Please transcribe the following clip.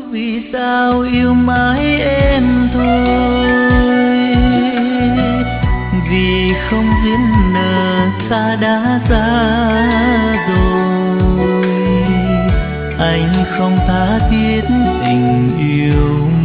vì sao yêu mãi em thôi, vì không duyên nợ xa đã xa rồi, anh không tha thiết tình yêu